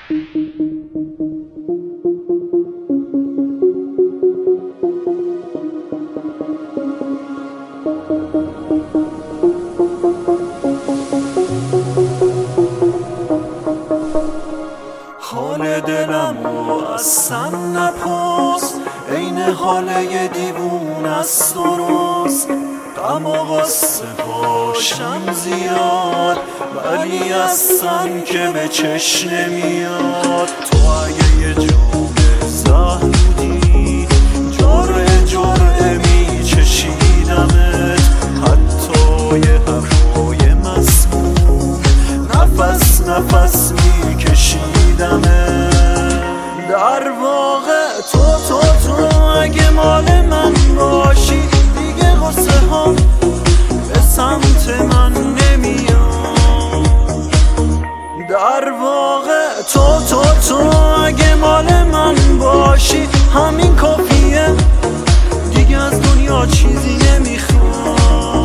حال دلمو اصلا نپرس، عین حال یه دیوون است درست. غم و غصه باشم زیاد، ولی اصلا که به چشم نمیاد. تو اگه یه جرعه زهر بودی، جرعه جرعه میچشیدمت، حتی یه هوای مسموم نفس نفس میکشیدمت. در واقع تو اگه مال من باشی، دیگه غصه ها به سمت من نمیاد. در واقع تو اگه مال من باشی، همین کافیه، دیگه از دنیا چیزی نمیخواد.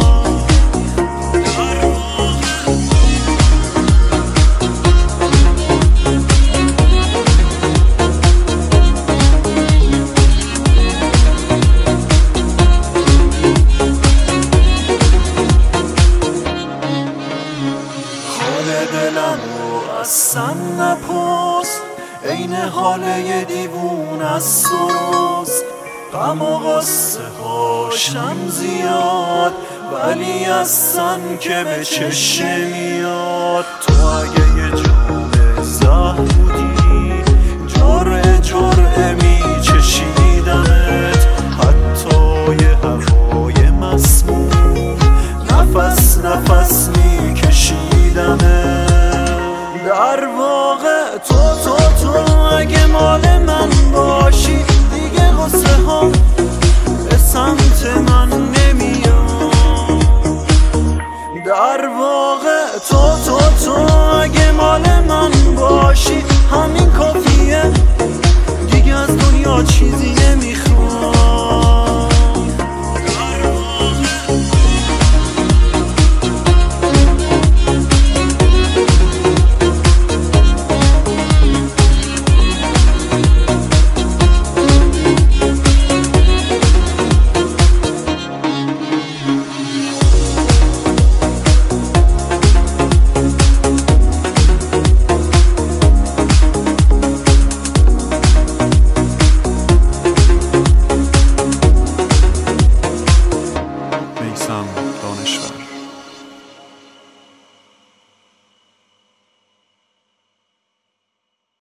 دلمو اصلا نپرس، عین حال یه دیوون است درست. غم و غصه هاشم زیاد، ولی اصلا که به چشم میاد. تو اگه یه جرعه زهر بودی، جرعه جرعه میچشیدمت، حتی یه هوای مسموم نفس نفس میکشیدمت. در واقع تو اگه مال من باشی، دیگه غصه ها به سمت من نمیاد. در واقع تو اگه مال من باشی، همین کافیه، دیگه از دنیا چیزی